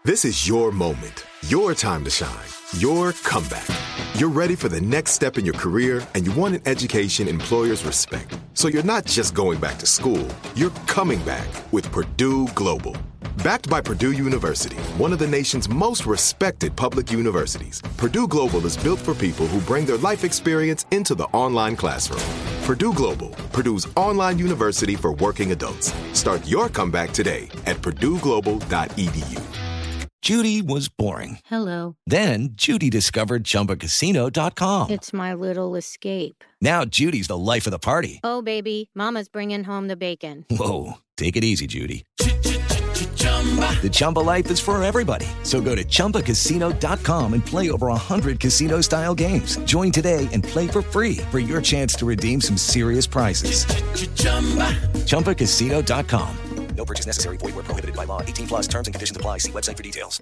This is your moment, your time to shine, your comeback. You're ready for the next step in your career, and you want an education employers respect. So you're not just going back to school, you're coming back with Purdue Global. Backed by Purdue University, one of the nation's most respected public universities, Purdue Global is built for people who bring their life experience into the online classroom. Purdue Global, Purdue's online university for working adults. Start your comeback today at purdueglobal.edu. Judy was boring. Hello. Then Judy discovered ChumbaCasino.com. It's my little escape. Now Judy's the life of the party. Oh, baby, mama's bringing home the bacon. Whoa, take it easy, Judy. The Chumba life is for everybody. So go to ChumbaCasino.com and play over 100 casino-style games. Join today and play for free for your chance to redeem some serious prizes. ChumbaCasino.com. No purchase necessary. Void where prohibited by law. 18 plus terms and conditions apply. See website for details.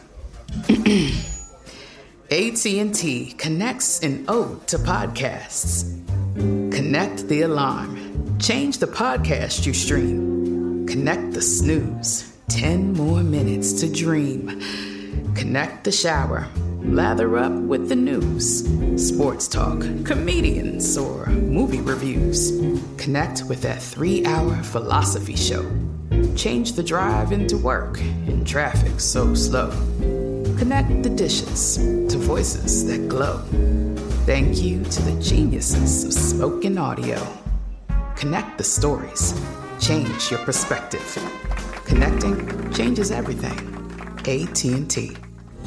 AT&T connects an ode to podcasts. Connect the alarm. Change the podcast you stream. Connect the snooze. 10 more minutes to dream. Connect the shower. Lather up with the news. Sports talk, comedians, or movie reviews. Connect with that 3-hour philosophy show. Change the drive into work in traffic so slow. Connect the dishes to voices that glow. Thank you to the geniuses of spoken audio. Connect the stories. Change your perspective. Connecting changes everything. AT&T.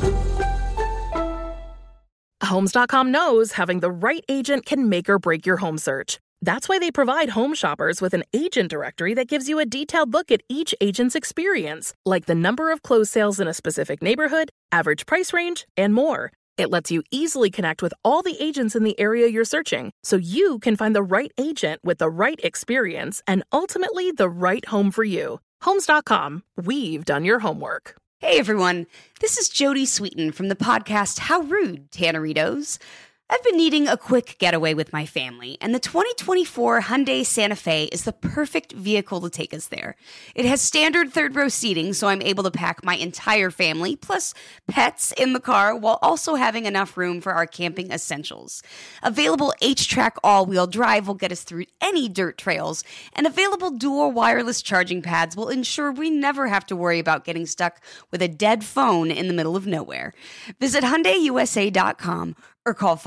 Homes.com knows having the right agent can make or break your home search. That's why they provide home shoppers with an agent directory that gives you a detailed look at each agent's experience, like the number of closed sales in a specific neighborhood, average price range, and more. It lets you easily connect with all the agents in the area you're searching, so you can find the right agent with the right experience and ultimately the right home for you. Homes.com. We've done your homework. Hey everyone, this is Jody Sweeten from the podcast How Rude, Tanneritos. I've been needing a quick getaway with my family, and the 2024 Hyundai Santa Fe is the perfect vehicle to take us there. It has standard third-row seating, so I'm able to pack my entire family, plus pets, in the car, while also having enough room for our camping essentials. Available H-Track all-wheel drive will get us through any dirt trails, and available dual wireless charging pads will ensure we never have to worry about getting stuck with a dead phone in the middle of nowhere. Visit HyundaiUSA.com or call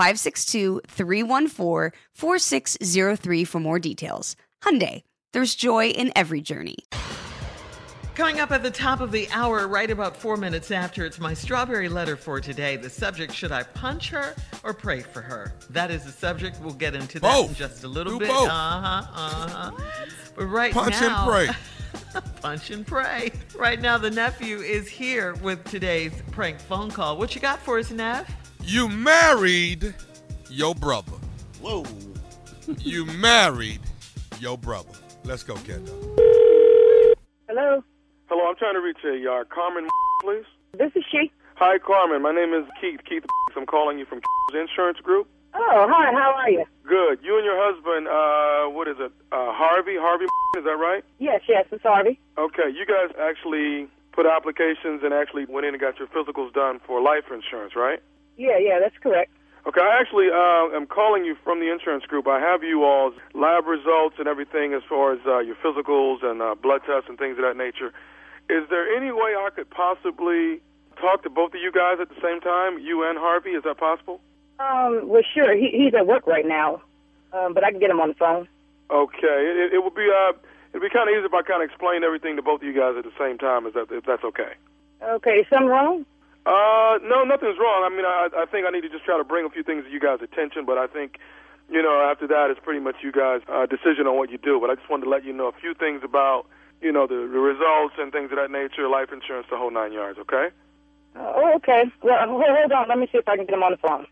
562-314-4603 for more details. Hyundai, there's joy in every journey. Coming up at the top of the hour, right about 4 minutes after, it's my strawberry letter for today. The subject, should I punch her or pray for her? That is the subject. We'll get into that in just a little bit. Both. But right punch now... and pray. Punch and pray. Right now, the nephew is here with today's prank phone call. What you got for us, Neff? You married your brother. Whoa. You married your brother. Let's go, Kendall. Hello? Hello, I'm trying to reach Carmen, please. This is she. Hi, Carmen. My name is Keith. I'm calling you from Insurance Group. Oh, hi. How are you? Good. You and your husband, Harvey? Harvey, is that right? Yes, it's Harvey. Okay. You guys actually put applications and actually went in and got your physicals done for life insurance, right? Yeah, that's correct. Okay, I actually am calling you from the insurance group. I have you all's lab results and everything as far as your physicals and blood tests and things of that nature. Is there any way I could possibly talk to both of you guys at the same time, you and Harvey? Is that possible? Well, sure. He's at work right now, but I can get him on the phone. Okay. It would be it'd be kind of easy if I kind of explained everything to both of you guys at the same time. If that's okay? Okay. Something wrong? No, nothing's wrong. I mean, I think I need to just try to bring a few things to you guys' attention, but I think, after that, it's pretty much you guys' decision on what you do. But I just wanted to let you know a few things about, the results and things of that nature, life insurance, the whole 9 yards, okay? Okay. Well, hold on. Let me see if I can get him on the phone.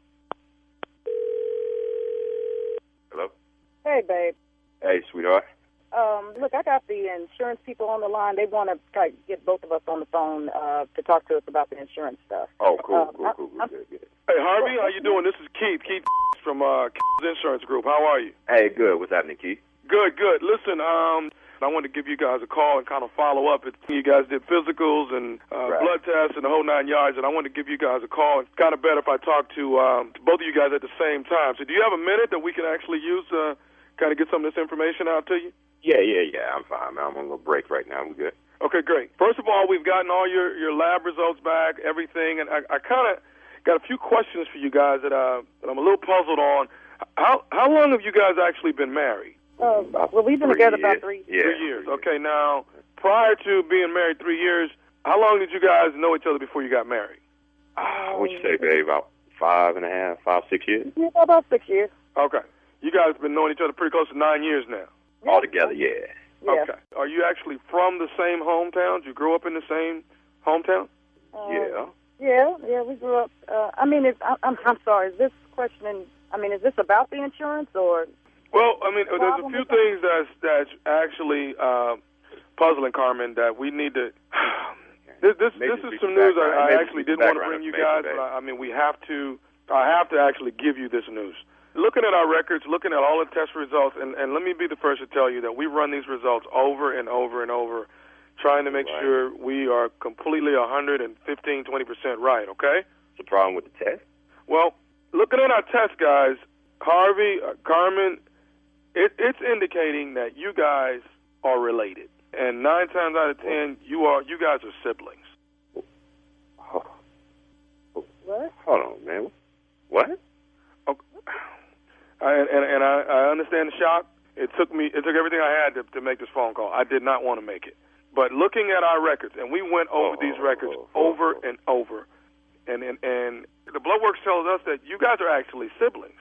Hello? Hey, babe. Hey, sweetheart. Look, I got the insurance people on the line. They want to get both of us on the phone to talk to us about the insurance stuff. Oh, cool. Good. Hey, Harvey, how you doing? This is Keith from Insurance Group. How are you? Hey, good. What's happening, Keith? Good. Listen, I wanted to give you guys a call and kind of follow up. You guys did physicals and blood tests and the whole 9 yards, and I wanted to give you guys a call. It's kind of better if I talk to both of you guys at the same time. So do you have a minute that we can actually use to kind of get some of this information out to you? Yeah. I'm fine, man. I'm on a little break right now. I'm good. Okay, great. First of all, we've gotten all your lab results back, everything, and I kind of got a few questions for you guys that I'm a little puzzled on. How long have you guys actually been married? Well, we've been together about 3 years. 3 years. Okay, now, prior to being married 3 years, how long did you guys know each other before you got married? What'd you say, babe? About 6 years? Yeah, about 6 years. Okay. You guys have been knowing each other pretty close to 9 years now. All together, yeah. Okay. Are you actually from the same hometown? Did you grow up in the same hometown? Yeah, we grew up. I'm sorry. Is this question? Is this about the insurance or? Well, there's a few things that's actually puzzling, Carmen. That we need to. This is some news I actually didn't want to bring you guys, but we have to. I have to actually give you this news. Looking at our records, looking at all the test results, and let me be the first to tell you that we run these results over and over and over, trying to make sure we are completely 115, 20% right, okay? What's the problem with the test? Well, looking at our test, guys, Harvey, Carmen, it's indicating that you guys are related. And 9 times out of 10, you guys are siblings. What? Hold on, man. What? And I understand the shock. It took everything I had to make this phone call. I did not want to make it. But looking at our records, and we went over these records over and over, and the blood work tells us that you guys are actually siblings.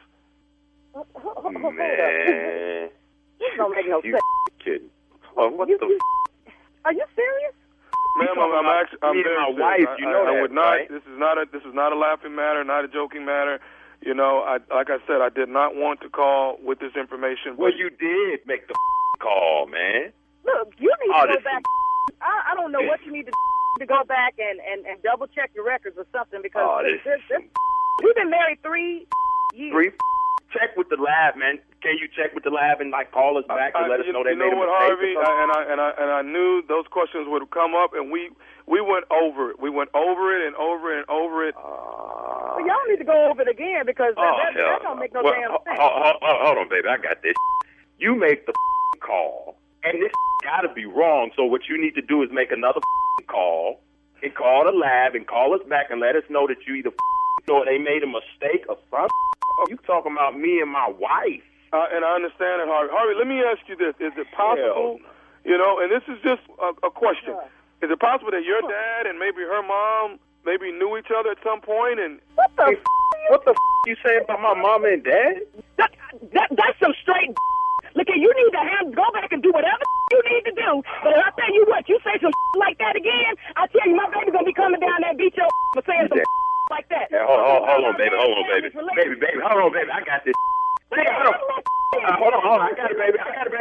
Man. This don't make no sense. Kidding. Oh, what the? Are you serious? Ma'am, I'm very my wife. You know I that, would not. Right? This is not a laughing matter, not a joking matter. You know, like I said, I did not want to call with this information. Well, you did make the call, man. Look, you need to go back. I don't know what you need to go back and double check your records or something because we've been married 3 years. Check with the lab, man. Can you check with the lab and call us back to let us know they made a mistake? You know what, Harvey? And I knew those questions would come up, and we went over it. We went over it and over it and over it. Well, y'all need to go over it again because that don't make no damn sense. Hold on, baby. I got this. You make the call, and this got to be wrong. So what you need to do is make another call and call the lab and call us back and let us know that you either or they made a mistake or something. You talking about me and my wife. And I understand it, Harvey. Harvey, let me ask you this. Is it possible, and this is just a question, is it possible that your dad and maybe her mom maybe knew each other at some point? And What the you say about my mama and dad? That's some straight Look, you need to go back and do whatever you need to do. But I tell you what, you say some like that again, I tell you my baby's going to be coming down there and beat your for saying some like that. Yeah, hold on, baby. Baby, hold on, baby. I got this. Baby, hold on. I got it, baby.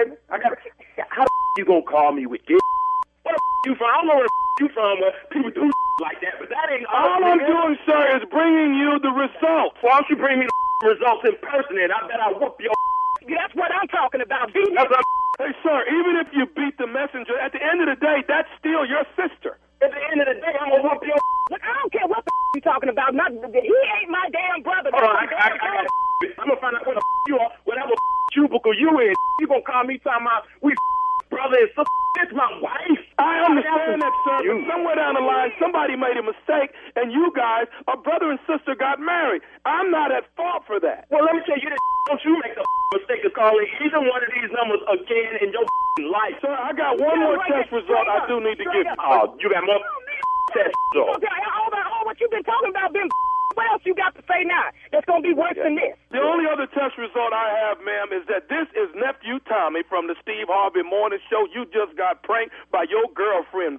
How you going to call me with this? Where you from? I don't know where you from where people do like that, but that ain't all I'm doing, sir, is bringing you the results. Why don't you bring me the results in person, and I bet I'll whoop your That's what I'm talking about. Hey, sir, even if you beat the messenger, at the end of the day, that's still your sister. At the end of the day, I'm going to whoop your Look, I don't care what the you talking about. He ain't my damn brother. Hold on, I'm going to find out where the you are, whatever cubicle you in. You going to call me talking about we brother and sister. It's my wife. I understand that, sir, but somewhere down the line, somebody made a mistake, and you guys, a brother and sister, got married. I'm not at fault for that. Well, let me tell you this. Don't you make the mistake of calling either one of these numbers again in your life. Sir, I got one more test result I do need to give you. Oh, you got more test results. All what you've been talking about been what else you got to say now that's going to be worse than this? The only other test result I have, ma'am, is that this is Nephew Tommy from the Steve Harvey Morning Show. You just got pranked by your girlfriend.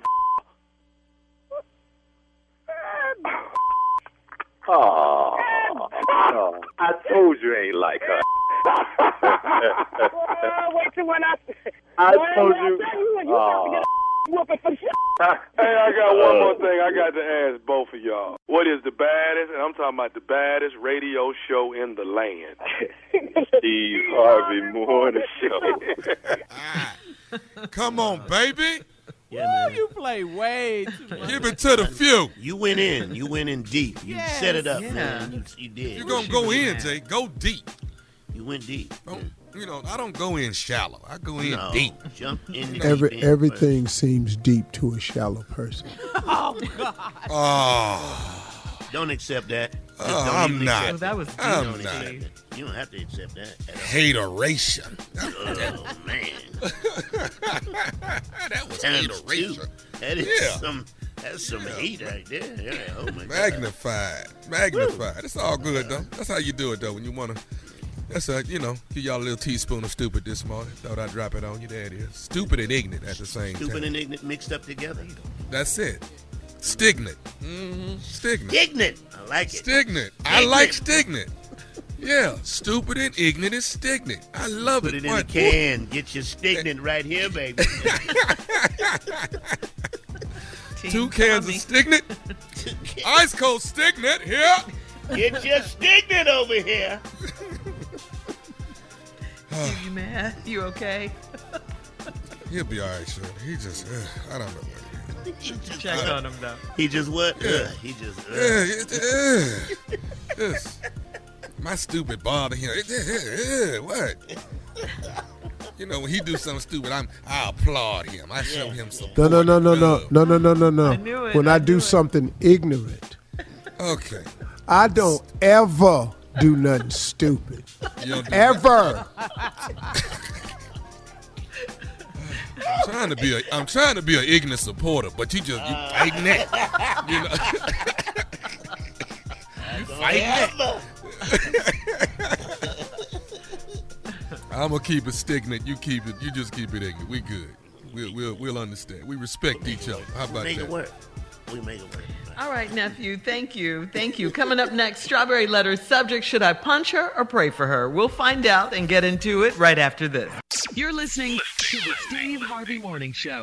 Oh, I told you ain't like her. Wait till when I told you. Hey, I got one more thing I got to ask both of y'all. What is the baddest, and I'm talking about the baddest radio show in the land? Steve Harvey Morning Show. Come on, baby. Yeah, you play way too much. Give it to the few. You went in deep. You set it up, man. You did. You're going to go in, Jay. Go deep. You went deep. I don't go in shallow. I go in deep. Jump in the deep end. Everything seems deep to a shallow person. Oh, God. Oh. Don't accept that. I'm not. Oh, that was I'm not. You don't have to accept that. Hateration. Oh, man. That was hateration. That is that's some heat right there. Yeah. Oh, my Magnified. God. It's all good, though. That's how you do it, though, when you want to. That's give y'all a little teaspoon of stupid this morning. Thought I'd drop it on you. There it is. Stupid and ignorant at the same time. Stupid and ignorant mixed up together. That's it. Stignant. Stignant. Stignant. I like it. Stignant. I like stignant. Yeah. Stupid and ignorant is stignant. I love Put it. Put it in a can. Get your stignant right here, baby. 2 cans of stignant. Ice cold stignant here. Get your stignant over here. You mad? You okay? He'll be all right, sure. He just, I don't know. Check on him, though. He just what? Yeah. He just. My stupid bother him. What? When he do something stupid, I applaud him. I show him support. No. When I do something ignorant. Okay. I don't ever do nothing stupid. Ever. I'm trying to be an ignorant supporter, but you fighting that. You fighting that. I'm gonna keep it stignant. You just keep it ignorant. We good. We'll understand. We respect each other. How about that? We make it work. All right, nephew. Thank you. Coming up next, Strawberry Letter subject: should I punch her or pray for her? We'll find out and get into it right after this. You're listening to the Steve Harvey Morning Show.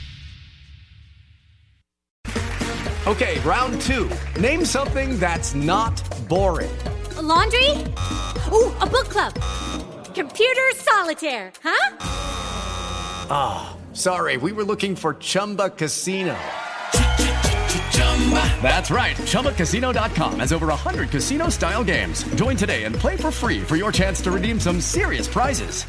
Okay, round 2. Name something that's not boring. A laundry? Ooh, a book club. Computer solitaire, huh? Ah, sorry. We were looking for Chumba Casino. That's right. ChumbaCasino.com has over 100 casino-style games. Join today and play for free for your chance to redeem some serious prizes.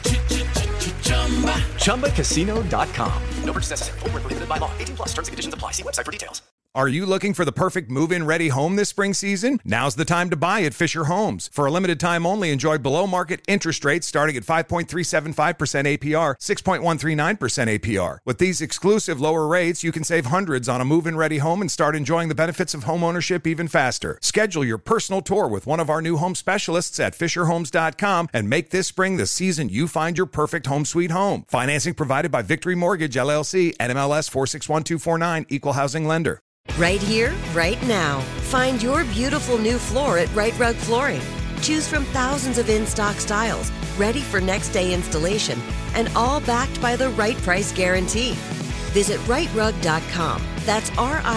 ChumbaCasino.com. No purchase necessary. Void where prohibited by law. 18+ terms and conditions apply. See website for details. Are you looking for the perfect move-in ready home this spring season? Now's the time to buy at Fisher Homes. For a limited time only, enjoy below-market interest rates starting at 5.375% APR, 6.139% APR. With these exclusive lower rates, you can save hundreds on a move-in ready home and start enjoying the benefits of homeownership even faster. Schedule your personal tour with one of our new home specialists at FisherHomes.com and make this spring the season you find your perfect home sweet home. Financing provided by Victory Mortgage, LLC, NMLS 461249, Equal Housing Lender. Right here, right now. Find your beautiful new floor at Right Rug Flooring. Choose from thousands of in-stock styles, ready for next day installation, and all backed by the right price guarantee. Visit rightrug.com. That's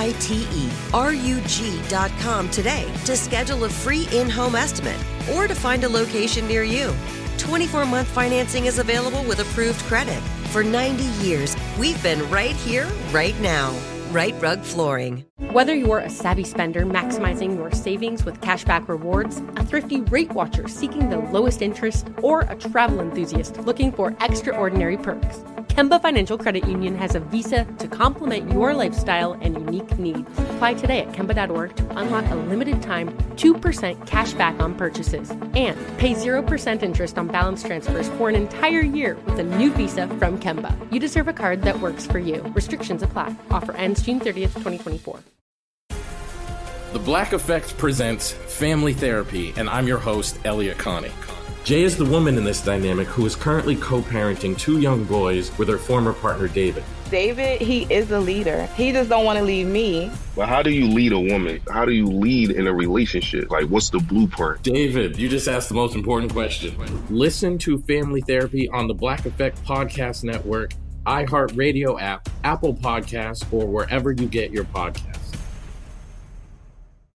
RITERUG.com today to schedule a free in-home estimate or to find a location near you. 24-month financing is available with approved credit. For 90 years, we've been right here, right now. Right Rug Flooring. Whether you're a savvy spender maximizing your savings with cashback rewards, a thrifty rate watcher seeking the lowest interest, or a travel enthusiast looking for extraordinary perks, Kemba Financial Credit Union has a visa to complement your lifestyle and unique needs. Apply today at Kemba.org to unlock a limited time 2% cash back on purchases and pay 0% interest on balance transfers for an entire year with a new visa from Kemba. You deserve a card that works for you. Restrictions apply. Offer ends June 30th, 2024. The Black Effect presents Family Therapy, and I'm your host, Elliot Connie. Jay is the woman in this dynamic who is currently co-parenting 2 young boys with her former partner, David. David, he is a leader. He just don't want to leave me. But how do you lead a woman? How do you lead in a relationship? Like, what's the blueprint? David, you just asked the most important question. Listen to Family Therapy on the Black Effect Podcast Network, iHeartRadio app, Apple Podcasts, or wherever you get your podcasts.